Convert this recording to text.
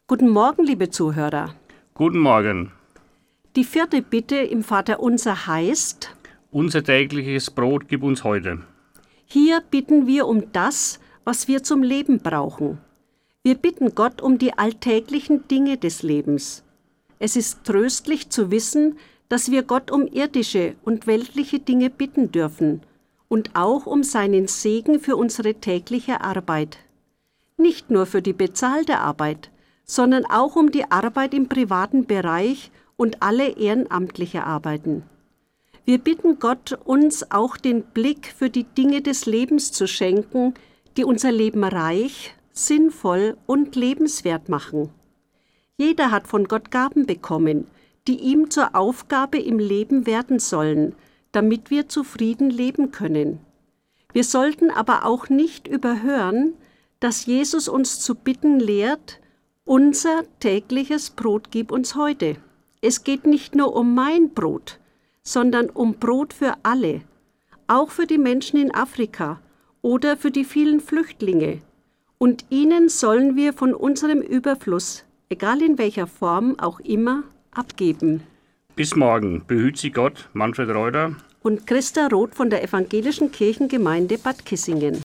Guten Morgen, liebe Zuhörer. Guten Morgen. Die 4. Bitte im Vaterunser heißt: Unser tägliches Brot gib uns heute. Hier bitten wir um das, was wir zum Leben brauchen. Wir bitten Gott um die alltäglichen Dinge des Lebens. Es ist tröstlich zu wissen, dass wir Gott um irdische und weltliche Dinge bitten dürfen und auch um seinen Segen für unsere tägliche Arbeit. Nicht nur für die bezahlte Arbeit, sondern auch um die Arbeit im privaten Bereich und alle ehrenamtliche Arbeiten. Wir bitten Gott, uns auch den Blick für die Dinge des Lebens zu schenken, die unser Leben reich, sinnvoll und lebenswert machen. Jeder hat von Gott Gaben bekommen, die ihm zur Aufgabe im Leben werden sollen, damit wir zufrieden leben können. Wir sollten aber auch nicht überhören, dass Jesus uns zu bitten lehrt: Unser tägliches Brot gib uns heute. Es geht nicht nur um mein Brot, sondern um Brot für alle, auch für die Menschen in Afrika oder für die vielen Flüchtlinge. Und ihnen sollen wir von unserem Überfluss, egal in welcher Form auch immer, abgeben. Bis morgen. Behüt Sie Gott, Manfred Reuter Und Christa Roth von der Evangelischen Kirchengemeinde Bad Kissingen.